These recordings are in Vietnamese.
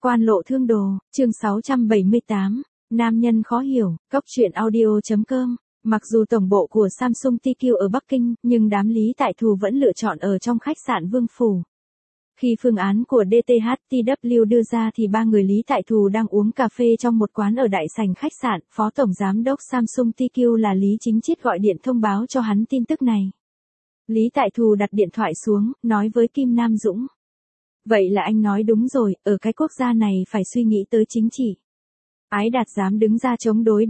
Quan lộ thương đồ, chương 678, nam nhân khó hiểu, cóc truyện audio.com. Mặc dù tổng bộ của Samsung TQ ở Bắc Kinh, nhưng đám Lý Tại Thù vẫn lựa chọn ở trong khách sạn Vương Phủ. Khi phương án của DTHTW đưa ra thì ba người Lý Tại Thù đang uống cà phê trong một quán ở đại sảnh khách sạn, Phó Tổng Giám đốc Samsung TQ là Lý Chính Chiết gọi điện thông báo cho hắn tin tức này. Lý Tại Thù đặt điện thoại xuống, nói với Kim Nam Dũng. Vậy là anh nói đúng rồi, ở cái quốc gia này phải suy nghĩ tới chính trị. Ái Đạt dám đứng ra chống đối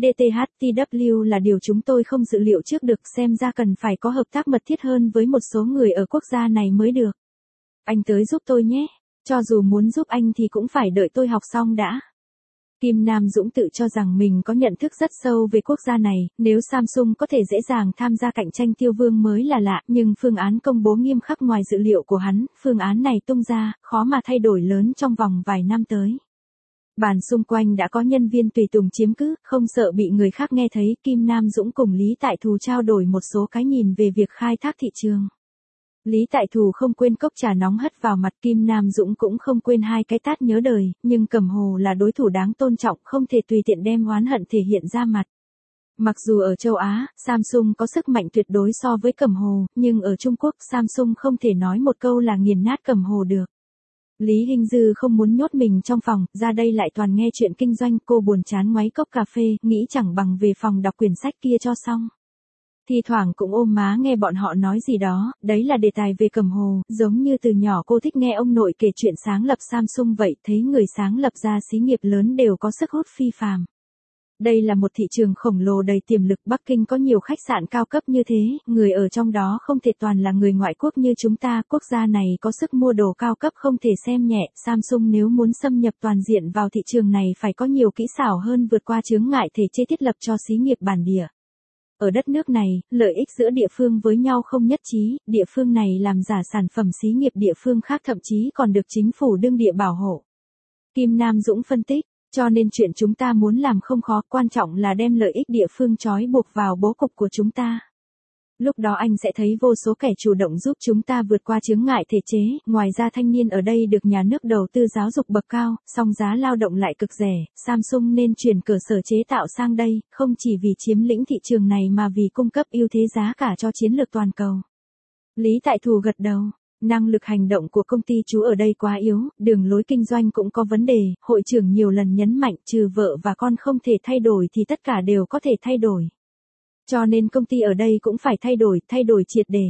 DTHTW là điều chúng tôi không dự liệu trước được, xem ra cần phải có hợp tác mật thiết hơn với một số người ở quốc gia này mới được. Anh tới giúp tôi nhé, cho dù muốn giúp anh thì cũng phải đợi tôi học xong đã. Kim Nam Dũng tự cho rằng mình có nhận thức rất sâu về quốc gia này, nếu Samsung có thể dễ dàng tham gia cạnh tranh Tiêu Vương mới là lạ, nhưng phương án công bố nghiêm khắc ngoài dự liệu của hắn, phương án này tung ra, khó mà thay đổi lớn trong vòng vài năm tới. Bàn xung quanh đã có nhân viên tùy tùng chiếm cứ, không sợ bị người khác nghe thấy, Kim Nam Dũng cùng Lý Tại Thù trao đổi một số cái nhìn về việc khai thác thị trường. Lý Tại Thù không quên cốc trà nóng hất vào mặt, Kim Nam Dũng cũng không quên hai cái tát nhớ đời, nhưng Cẩm Hồ là đối thủ đáng tôn trọng, không thể tùy tiện đem oán hận thể hiện ra mặt. Mặc dù ở châu Á, Samsung có sức mạnh tuyệt đối so với Cẩm Hồ, nhưng ở Trung Quốc, Samsung không thể nói một câu là nghiền nát Cẩm Hồ được. Lý Hinh Dư không muốn nhốt mình trong phòng, ra đây lại toàn nghe chuyện kinh doanh, cô buồn chán ngoáy cốc cà phê, nghĩ chẳng bằng về phòng đọc quyển sách kia cho xong. Thi thoảng cũng ôm má nghe bọn họ nói gì đó, đấy là đề tài về Cẩm Hồ, giống như từ nhỏ cô thích nghe ông nội kể chuyện sáng lập Samsung vậy, thấy người sáng lập ra xí nghiệp lớn đều có sức hút phi phàm. Đây là một thị trường khổng lồ đầy tiềm lực, Bắc Kinh có nhiều khách sạn cao cấp như thế, người ở trong đó không thể toàn là người ngoại quốc như chúng ta, quốc gia này có sức mua đồ cao cấp không thể xem nhẹ, Samsung nếu muốn xâm nhập toàn diện vào thị trường này phải có nhiều kỹ xảo hơn, vượt qua chướng ngại thể chế thiết lập cho xí nghiệp bản địa. Ở đất nước này, lợi ích giữa địa phương với nhau không nhất trí, địa phương này làm giả sản phẩm xí nghiệp địa phương khác thậm chí còn được chính phủ đương địa bảo hộ. Kim Nam Dũng phân tích, cho nên chuyện chúng ta muốn làm không khó, quan trọng là đem lợi ích địa phương trói buộc vào bố cục của chúng ta. Lúc đó anh sẽ thấy vô số kẻ chủ động giúp chúng ta vượt qua chướng ngại thể chế, ngoài ra thanh niên ở đây được nhà nước đầu tư giáo dục bậc cao, song giá lao động lại cực rẻ, Samsung nên chuyển cơ sở chế tạo sang đây, không chỉ vì chiếm lĩnh thị trường này mà vì cung cấp ưu thế giá cả cho chiến lược toàn cầu. Lý Tại Thù gật đầu. Năng lực hành động của công ty chú ở đây quá yếu, đường lối kinh doanh cũng có vấn đề, hội trưởng nhiều lần nhấn mạnh trừ vợ và con không thể thay đổi thì tất cả đều có thể thay đổi. Cho nên công ty ở đây cũng phải thay đổi triệt để.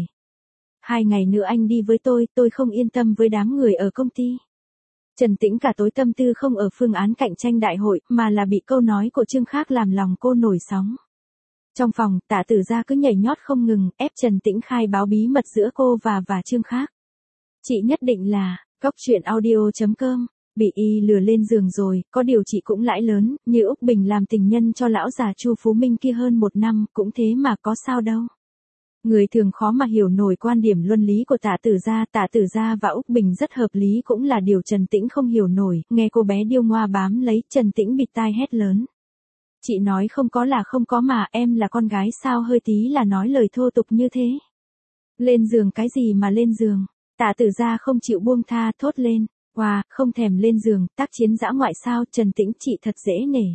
2 ngày nữa anh đi với tôi không yên tâm với đám người ở công ty. Trần Tĩnh cả tối tâm tư không ở phương án cạnh tranh đại hội, mà là bị câu nói của Trương Khác làm lòng cô nổi sóng. Trong phòng, Tạ Tử Gia cứ nhảy nhót không ngừng, ép Trần Tĩnh khai báo bí mật giữa cô và Trương Khác. Chị nhất định là, cóc truyện audio.com, bị y lừa lên giường rồi, có điều chị cũng lãi lớn, như Úc Bình làm tình nhân cho lão già Chu Phú Minh kia hơn 1 năm, cũng thế mà có sao đâu. Người thường khó mà hiểu nổi quan điểm luân lý của Tạ Tử Gia và Úc Bình rất hợp lý cũng là điều Trần Tĩnh không hiểu nổi, nghe cô bé điêu ngoa bám lấy, Trần Tĩnh bịt tai hét lớn. Chị nói không có là không có mà, em là con gái sao hơi tí là nói lời thô tục như thế. Lên giường cái gì mà lên giường. Tạ Tử Gia không chịu buông tha, thốt lên, wow, không thèm lên giường, tác chiến dã ngoại sao, Trần Tĩnh chị thật dễ nể.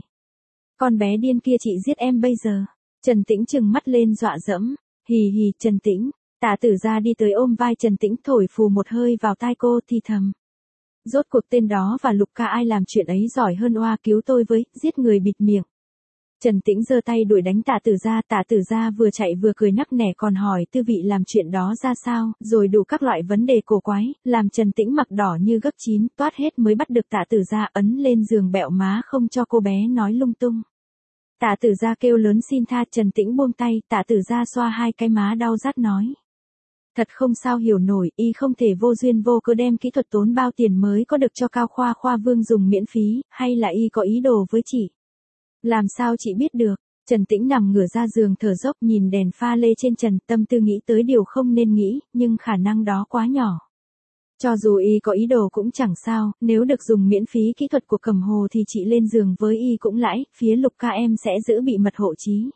Con bé điên kia chị giết em bây giờ. Trần Tĩnh trừng mắt lên dọa dẫm, hì hì, Trần Tĩnh. Tạ Tử Gia đi tới ôm vai Trần Tĩnh thổi phù một hơi vào tai cô thì thầm. Rốt cuộc tên đó và Lục Ca ai làm chuyện ấy giỏi hơn, oa cứu tôi với, giết người bịt miệng. Trần Tĩnh giơ tay đuổi đánh Tạ Tử Gia vừa chạy vừa cười nắc nẻ còn hỏi tư vị làm chuyện đó ra sao, rồi đủ các loại vấn đề cổ quái, làm Trần Tĩnh mặt đỏ như gấc chín, toát hết mới bắt được Tạ Tử Gia ấn lên giường bẹo má không cho cô bé nói lung tung. Tạ Tử Gia kêu lớn xin tha, Trần Tĩnh buông tay, Tạ Tử Gia xoa hai cái má đau rát nói. Thật không sao hiểu nổi, y không thể vô duyên vô cớ đem kỹ thuật tốn bao tiền mới có được cho Cao Khoa Vương dùng miễn phí, hay là y có ý đồ với chị? Làm sao chị biết được? Trần Tĩnh nằm ngửa ra giường thở dốc nhìn đèn pha lê trên trần, tâm tư nghĩ tới điều không nên nghĩ, nhưng khả năng đó quá nhỏ. Cho dù y có ý đồ cũng chẳng sao, nếu được dùng miễn phí kỹ thuật của Cẩm Hồ thì chị lên giường với y cũng lãi, phía Lục Ca em sẽ giữ bị mật hộ trí.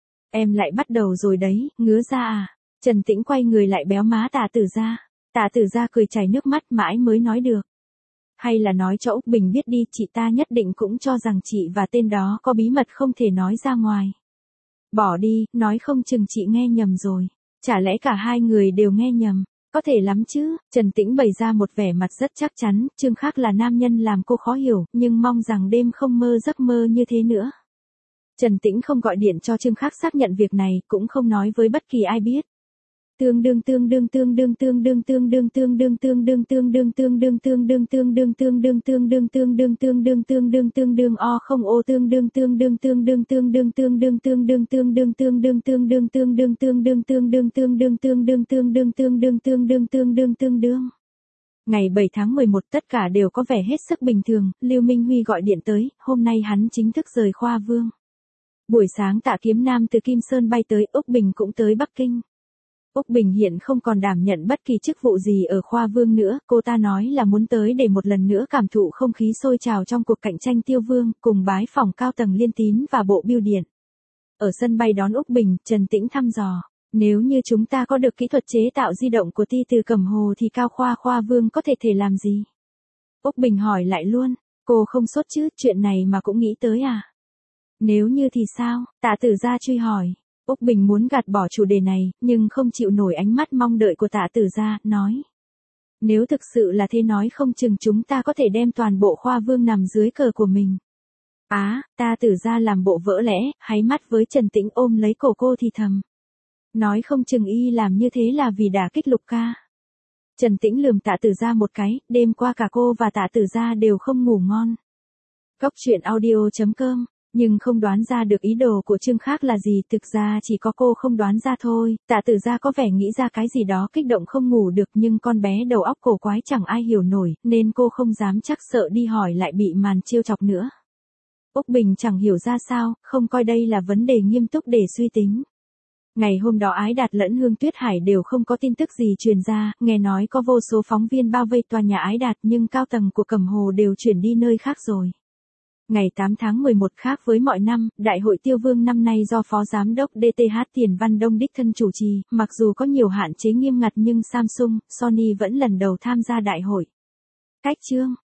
Em lại bắt đầu rồi đấy, ngứa ra à? Trần Tĩnh quay người lại béo má Tạ Tử Gia. Tạ Tử Gia cười chảy nước mắt mãi mới nói được. hay là nói cho Úc Bình biết đi, chị ta nhất định cũng cho rằng chị và tên đó có bí mật không thể nói ra ngoài. Bỏ đi, nói không chừng chị nghe nhầm rồi. Chả lẽ cả hai người đều nghe nhầm? Có thể lắm chứ, Trần Tĩnh bày ra một vẻ mặt rất chắc chắn, Trương Khắc là nam nhân làm cô khó hiểu, nhưng mong rằng đêm không mơ giấc mơ như thế nữa. Trần Tĩnh không gọi điện cho Trương Khắc xác nhận việc này, cũng không nói với bất kỳ ai biết. Tương đương o không ô tương đương Ngày 7 tháng 11 tất cả đều có vẻ hết sức bình thường, Lưu Minh Huy gọi điện tới, hôm nay hắn chính thức rời Khoa Vương. Buổi sáng Tạ Kiếm Nam từ Kim Sơn bay tới, Úc Bình cũng tới Bắc Kinh. Úc Bình hiện không còn đảm nhận bất kỳ chức vụ gì ở Khoa Vương nữa, cô ta nói là muốn tới để một lần nữa cảm thụ không khí sôi trào trong cuộc cạnh tranh Tiêu Vương, cùng bái phỏng cao tầng Liên Tín và Bộ Bưu điện. Ở sân bay đón Úc Bình, Trần Tĩnh thăm dò, nếu như chúng ta có được kỹ thuật chế tạo di động của Ti Từ Cẩm Hồ thì Cao Khoa Vương có thể làm gì? Úc Bình hỏi lại luôn, cô không sốt chứ, chuyện này mà cũng nghĩ tới à? Nếu như thì sao? Tạ Tử Gia truy hỏi. Úc Bình muốn gạt bỏ chủ đề này, nhưng không chịu nổi ánh mắt mong đợi của Tạ Tử Gia, nói. Nếu thực sự là thế nói không chừng chúng ta có thể đem toàn bộ Khoa Vương nằm dưới cờ của mình. Tạ Tử Gia làm bộ vỡ lẽ, háy mắt với Trần Tĩnh ôm lấy cổ cô thì thầm. Nói không chừng y làm như thế là vì đả kích Lục ca. Trần Tĩnh lườm Tạ Tử Gia một cái, đêm qua cả cô và Tạ Tử Gia đều không ngủ ngon. Cóc truyện audio.com, nhưng không đoán ra được ý đồ của Trương Khắc là gì, thực ra chỉ có cô không đoán ra thôi. Tạ Tử Gia có vẻ nghĩ ra cái gì đó kích động không ngủ được, nhưng con bé đầu óc cổ quái chẳng ai hiểu nổi, nên cô không dám chắc sợ đi hỏi lại bị màn trêu chọc nữa. Úc Bình chẳng hiểu ra sao, không coi đây là vấn đề nghiêm túc để suy tính. Ngày hôm đó Ái Đạt lẫn Hương Tuyết Hải đều không có tin tức gì truyền ra, nghe nói có vô số phóng viên bao vây tòa nhà Ái Đạt nhưng cao tầng của Cẩm Hồ đều chuyển đi nơi khác rồi. Ngày 8 tháng 11 khác với mọi năm, Đại hội Tiêu Vương năm nay do Phó Giám đốc DTH Tiền Văn Đông đích thân chủ trì, mặc dù có nhiều hạn chế nghiêm ngặt nhưng Samsung, Sony vẫn lần đầu tham gia đại hội. Cách chương